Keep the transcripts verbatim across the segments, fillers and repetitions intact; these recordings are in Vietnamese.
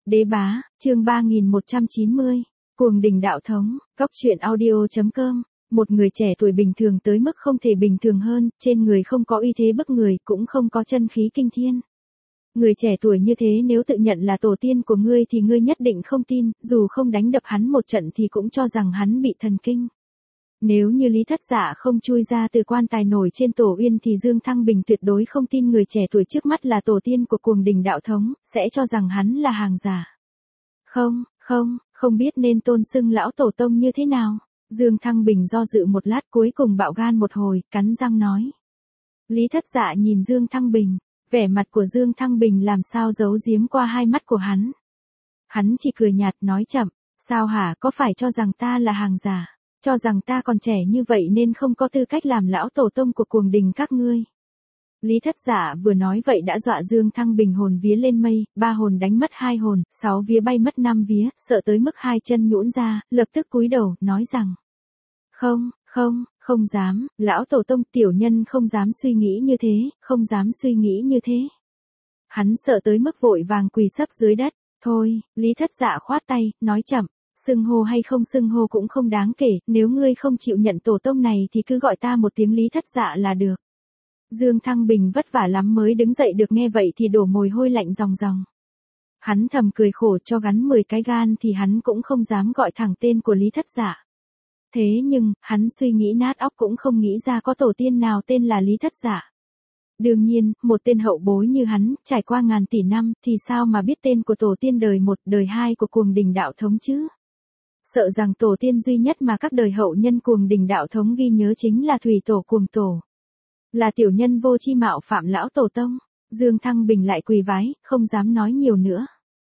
Đế bá, chương ba nghìn một trăm chín mươi, cuồng đình đạo thống, góc truyện audio chấm com. Một người trẻ tuổi bình thường tới mức không thể bình thường hơn, trên người không có uy thế bức người, cũng không có chân khí kinh thiên. Người trẻ tuổi như thế nếu tự nhận là tổ tiên của ngươi thì ngươi nhất định không tin, dù không đánh đập hắn một trận thì cũng cho rằng hắn bị thần kinh. Nếu như Lý Thất Dạ không chui ra từ quan tài nổi trên tổ uyên thì Dương Thăng Bình tuyệt đối không tin người trẻ tuổi trước mắt là tổ tiên của cuồng đình đạo thống, sẽ cho rằng hắn là hàng giả. Không, không, không biết nên tôn xưng lão tổ tông như thế nào. Dương Thăng Bình do dự một lát cuối cùng bạo gan một hồi, cắn răng nói. Lý Thất Dạ nhìn Dương Thăng Bình, vẻ mặt của Dương Thăng Bình làm sao giấu giếm qua hai mắt của hắn. Hắn chỉ cười nhạt nói chậm, sao hả, có phải cho rằng ta là hàng giả? Cho rằng ta còn trẻ như vậy nên không có tư cách làm lão tổ tông của cuồng đình các ngươi. Lý Thất Dạ vừa nói vậy đã dọa Dương Thăng Bình hồn vía lên mây, ba hồn đánh mất hai hồn, sáu vía bay mất năm vía, sợ tới mức hai chân nhũn ra, lập tức cúi đầu, nói rằng. Không, không, không dám, lão tổ tông tiểu nhân không dám suy nghĩ như thế, không dám suy nghĩ như thế. Hắn sợ tới mức vội vàng quỳ sấp dưới đất, thôi, Lý Thất Dạ khoát tay, nói chậm. Xưng hô hay không xưng hô cũng không đáng kể, nếu ngươi không chịu nhận tổ tông này thì cứ gọi ta một tiếng Lý Thất Dạ là được. Dương Thăng Bình vất vả lắm mới đứng dậy được, nghe vậy thì đổ mồ hôi lạnh ròng ròng. Hắn thầm cười khổ, cho gắn mười cái gan thì hắn cũng không dám gọi thẳng tên của Lý Thất Dạ. Thế nhưng, hắn suy nghĩ nát óc cũng không nghĩ ra có tổ tiên nào tên là Lý Thất Dạ. Đương nhiên, một tên hậu bối như hắn, trải qua ngàn tỷ năm, thì sao mà biết tên của tổ tiên đời một, đời hai của cuồng đình đạo thống chứ? Sợ rằng tổ tiên duy nhất mà các đời hậu nhân cuồng đình đạo thống ghi nhớ chính là Thủy Tổ Cuồng Tổ. Là tiểu nhân vô chi mạo phạm lão tổ tông. Dương Thăng Bình lại quỳ vái, không dám nói nhiều nữa.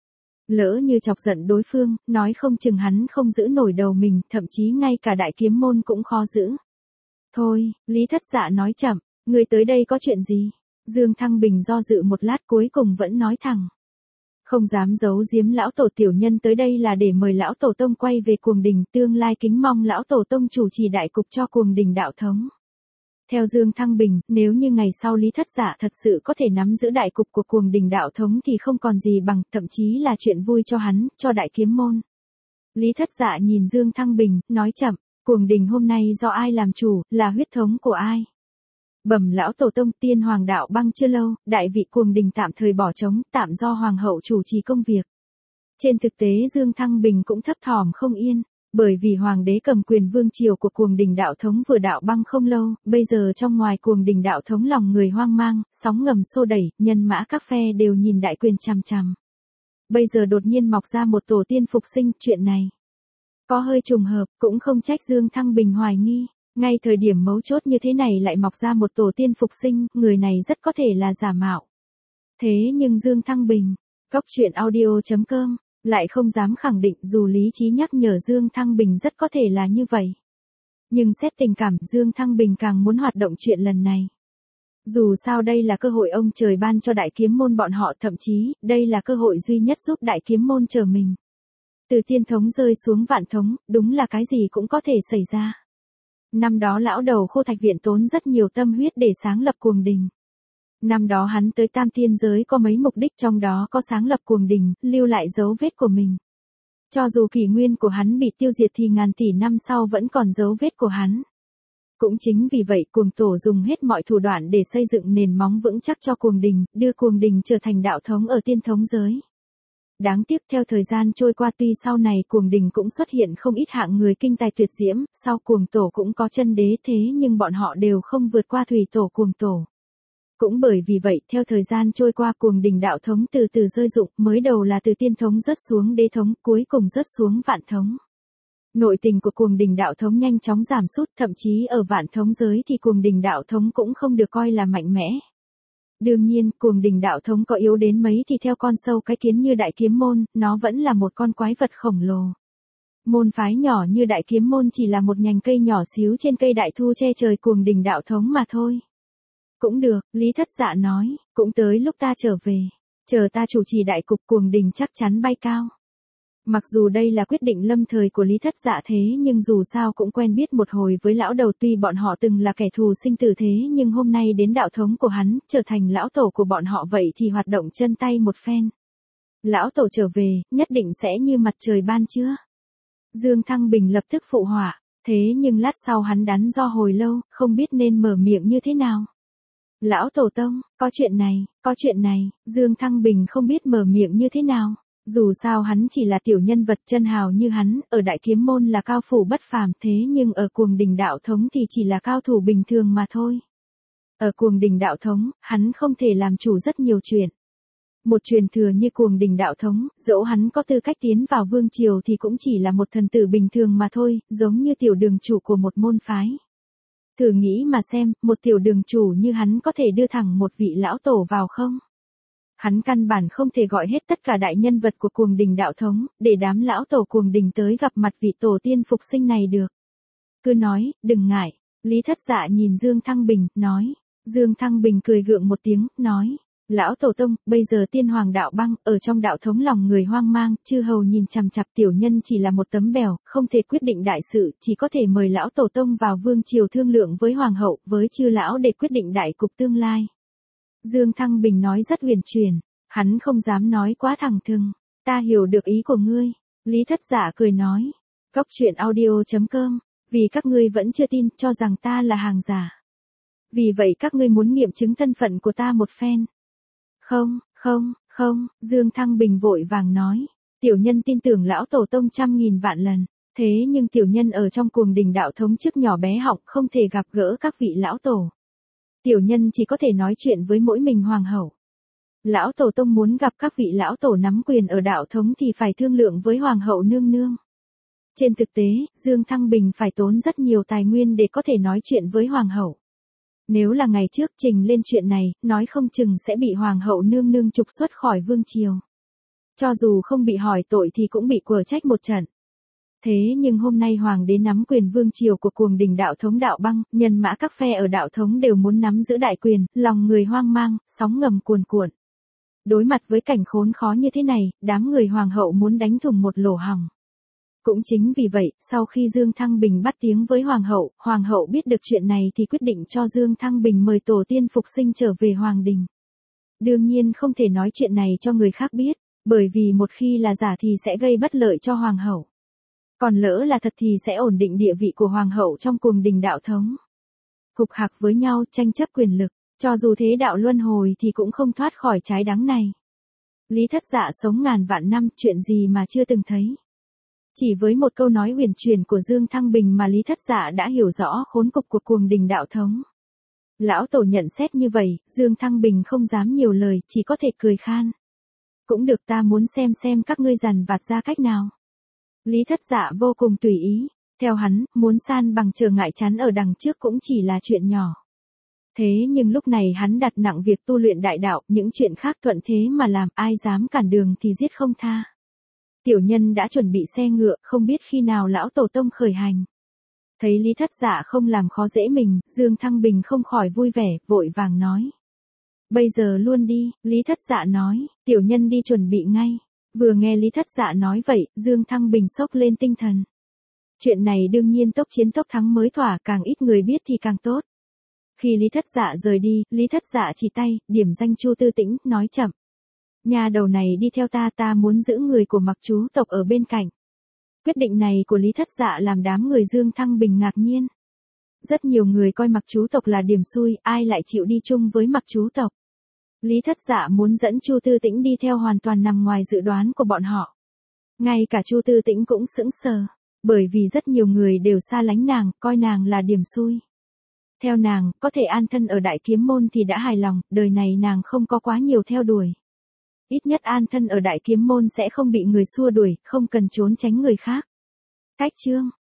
Lỡ như chọc giận đối phương, nói không chừng hắn không giữ nổi đầu mình, thậm chí ngay cả đại kiếm môn cũng khó giữ. Thôi, Lý Thất Dạ nói chậm, người tới đây có chuyện gì? Dương Thăng Bình do dự một lát cuối cùng vẫn nói thẳng. Không dám giấu giếm lão tổ, tiểu nhân tới đây là để mời lão tổ tông quay về cuồng đình, tương lai kính mong lão tổ tông chủ trì đại cục cho cuồng đình đạo thống. Theo Dương Thăng Bình, nếu như ngày sau Lý Thất Dạ thật sự có thể nắm giữ đại cục của cuồng đình đạo thống thì không còn gì bằng, thậm chí là chuyện vui cho hắn, cho đại kiếm môn. Lý Thất Dạ nhìn Dương Thăng Bình, nói chậm, cuồng đình hôm nay do ai làm chủ, là huyết thống của ai? Bẩm lão tổ tông, tiên hoàng đạo băng chưa lâu, đại vị cuồng đình tạm thời bỏ trống, tạm do hoàng hậu chủ trì công việc. Trên thực tế Dương Thăng Bình cũng thấp thỏm không yên, bởi vì hoàng đế cầm quyền vương triều của cuồng đình đạo thống vừa đạo băng không lâu, bây giờ trong ngoài cuồng đình đạo thống lòng người hoang mang, sóng ngầm xô đẩy, nhân mã các phe đều nhìn đại quyền chằm chằm. Bây giờ đột nhiên mọc ra một tổ tiên phục sinh, chuyện này có hơi trùng hợp, cũng không trách Dương Thăng Bình hoài nghi. Ngay thời điểm mấu chốt như thế này lại mọc ra một tổ tiên phục sinh, người này rất có thể là giả mạo. Thế nhưng Dương Thăng Bình, góc truyện audio chấm com, lại không dám khẳng định, dù lý trí nhắc nhở Dương Thăng Bình rất có thể là như vậy. Nhưng xét tình cảm, Dương Thăng Bình càng muốn hoạt động chuyện lần này. Dù sao đây là cơ hội ông trời ban cho đại kiếm môn bọn họ, thậm chí, đây là cơ hội duy nhất giúp đại kiếm môn trở mình. Từ tiên thống rơi xuống vạn thống, đúng là cái gì cũng có thể xảy ra. Năm đó lão đầu Khô Thạch Viện tốn rất nhiều tâm huyết để sáng lập cuồng đình. Năm đó hắn tới tam thiên giới có mấy mục đích, trong đó có sáng lập cuồng đình, lưu lại dấu vết của mình. Cho dù kỷ nguyên của hắn bị tiêu diệt thì ngàn tỷ năm sau vẫn còn dấu vết của hắn. Cũng chính vì vậy cuồng tổ dùng hết mọi thủ đoạn để xây dựng nền móng vững chắc cho cuồng đình, đưa cuồng đình trở thành đạo thống ở tiên thống giới. Đáng tiếc theo thời gian trôi qua, tuy sau này cuồng đình cũng xuất hiện không ít hạng người kinh tài tuyệt diễm, sau cuồng tổ cũng có chân đế, thế nhưng bọn họ đều không vượt qua Thủy Tổ Cuồng Tổ. Cũng bởi vì vậy, theo thời gian trôi qua cuồng đình đạo thống từ từ rơi rụng, mới đầu là từ tiên thống rớt xuống đế thống, cuối cùng rớt xuống vạn thống. Nội tình của cuồng đình đạo thống nhanh chóng giảm sút, thậm chí ở vạn thống giới thì cuồng đình đạo thống cũng không được coi là mạnh mẽ. Đương nhiên, cuồng đình đạo thống có yếu đến mấy thì theo con sâu cái kiến như đại kiếm môn, nó vẫn là một con quái vật khổng lồ. Môn phái nhỏ như đại kiếm môn chỉ là một nhành cây nhỏ xíu trên cây đại thu che trời cuồng đình đạo thống mà thôi. Cũng được, Lý Thất Dạ nói, cũng tới lúc ta trở về. Chờ ta chủ trì đại cục, cuồng đình chắc chắn bay cao. Mặc dù đây là quyết định lâm thời của Lý Thất Dạ thế nhưng dù sao cũng quen biết một hồi với lão đầu, tuy bọn họ từng là kẻ thù sinh tử thế nhưng hôm nay đến đạo thống của hắn, trở thành lão tổ của bọn họ vậy thì hoạt động chân tay một phen. Lão tổ trở về, nhất định sẽ như mặt trời ban trưa. Dương Thăng Bình lập tức phụ họa, thế nhưng lát sau hắn đắn do hồi lâu, không biết nên mở miệng như thế nào. Lão tổ tông, có chuyện này, có chuyện này, Dương Thăng Bình không biết mở miệng như thế nào. Dù sao hắn chỉ là tiểu nhân vật chân hào như hắn, ở Đại Kiếm Môn là cao phủ bất phàm, thế nhưng ở Cuồng Đình đạo thống thì chỉ là cao thủ bình thường mà thôi. Ở Cuồng Đình đạo thống, hắn không thể làm chủ rất nhiều chuyện. Một truyền thừa như Cuồng Đình đạo thống, dẫu hắn có tư cách tiến vào vương triều thì cũng chỉ là một thần tử bình thường mà thôi, giống như tiểu đường chủ của một môn phái. Thử nghĩ mà xem, một tiểu đường chủ như hắn có thể đưa thẳng một vị lão tổ vào không? Hắn căn bản không thể gọi hết tất cả đại nhân vật của Cuồng Đình đạo thống, để đám lão tổ Cuồng Đình tới gặp mặt vị tổ tiên phục sinh này được. Cứ nói, đừng ngại. Lý Thất Dạ nhìn Dương Thăng Bình, nói. Dương Thăng Bình cười gượng một tiếng, nói. Lão tổ tông, bây giờ tiên hoàng đạo băng, ở trong đạo thống lòng người hoang mang, chư hầu nhìn chằm chằm tiểu nhân chỉ là một tấm bèo, không thể quyết định đại sự, chỉ có thể mời lão tổ tông vào vương triều thương lượng với hoàng hậu, với chư lão để quyết định đại cục tương lai. Dương Thăng Bình nói rất huyền chuyển, hắn không dám nói quá thẳng thừng, ta hiểu được ý của ngươi. Lý Thất Dạ cười nói, Cốc truyện audio chấm com, vì các ngươi vẫn chưa tin, cho rằng ta là hàng giả. Vì vậy các ngươi muốn nghiệm chứng thân phận của ta một phen. Không, không, không, Dương Thăng Bình vội vàng nói, tiểu nhân tin tưởng lão tổ tông trăm nghìn vạn lần, thế nhưng tiểu nhân ở trong Cuồng Đình đạo thống trước nhỏ bé họng không thể gặp gỡ các vị lão tổ. Tiểu nhân chỉ có thể nói chuyện với mỗi mình hoàng hậu. Lão tổ tông muốn gặp các vị lão tổ nắm quyền ở đạo thống thì phải thương lượng với hoàng hậu nương nương. Trên thực tế, Dương Thăng Bình phải tốn rất nhiều tài nguyên để có thể nói chuyện với hoàng hậu. Nếu là ngày trước trình lên chuyện này, nói không chừng sẽ bị hoàng hậu nương nương trục xuất khỏi vương triều. Cho dù không bị hỏi tội thì cũng bị quở trách một trận. Thế nhưng hôm nay hoàng đế nắm quyền vương triều của Cuồng Đình đạo thống đạo băng, nhân mã các phe ở đạo thống đều muốn nắm giữ đại quyền, lòng người hoang mang, sóng ngầm cuồn cuộn. Đối mặt với cảnh khốn khó như thế này, đám người hoàng hậu muốn đánh thủng một lỗ hổng. Cũng chính vì vậy, sau khi Dương Thăng Bình bắt tiếng với hoàng hậu, hoàng hậu biết được chuyện này thì quyết định cho Dương Thăng Bình mời tổ tiên phục sinh trở về hoàng đình. Đương nhiên không thể nói chuyện này cho người khác biết, bởi vì một khi là giả thì sẽ gây bất lợi cho hoàng hậu. Còn lỡ là thật thì sẽ ổn định địa vị của hoàng hậu trong Cuồng Đình đạo thống. Hục hạc với nhau tranh chấp quyền lực, cho dù thế đạo luân hồi thì cũng không thoát khỏi trái đắng này. Lý Thất Dạ sống ngàn vạn năm, chuyện gì mà chưa từng thấy. Chỉ với một câu nói huyền truyền của Dương Thăng Bình mà Lý Thất Dạ đã hiểu rõ khốn cục của Cuồng Đình đạo thống. Lão tổ nhận xét như vậy, Dương Thăng Bình không dám nhiều lời, chỉ có thể cười khan. Cũng được, ta muốn xem xem các ngươi dằn vặt ra cách nào. Lý Thất Dạ vô cùng tùy ý, theo hắn, muốn san bằng trở ngại chắn ở đằng trước cũng chỉ là chuyện nhỏ. Thế nhưng lúc này hắn đặt nặng việc tu luyện đại đạo, những chuyện khác thuận thế mà làm, ai dám cản đường thì giết không tha. Tiểu nhân đã chuẩn bị xe ngựa, không biết khi nào lão tổ tông khởi hành. Thấy Lý Thất Dạ không làm khó dễ mình, Dương Thăng Bình không khỏi vui vẻ, vội vàng nói. Bây giờ luôn đi, Lý Thất Dạ nói, tiểu nhân đi chuẩn bị ngay. Vừa nghe Lý Thất Dạ nói vậy, Dương Thăng Bình sốc lên tinh thần. Chuyện này đương nhiên tốc chiến tốc thắng mới thỏa, càng ít người biết thì càng tốt. Khi Lý Thất Dạ rời đi, Lý Thất Dạ chỉ tay, điểm danh Chu Tư Tĩnh, nói chậm. Nhà đầu này đi theo ta, ta muốn giữ người của Mặc chú tộc ở bên cạnh. Quyết định này của Lý Thất Dạ làm đám người Dương Thăng Bình ngạc nhiên. Rất nhiều người coi Mặc chú tộc là điểm xui, ai lại chịu đi chung với Mặc chú tộc. Lý Thất Dạ muốn dẫn Chu Tư Tĩnh đi theo hoàn toàn nằm ngoài dự đoán của bọn họ. Ngay cả Chu Tư Tĩnh cũng sững sờ, bởi vì rất nhiều người đều xa lánh nàng, coi nàng là điểm xui. Theo nàng, có thể an thân ở Đại Kiếm Môn thì đã hài lòng, đời này nàng không có quá nhiều theo đuổi. Ít nhất an thân ở Đại Kiếm Môn sẽ không bị người xua đuổi, không cần trốn tránh người khác. Cách chương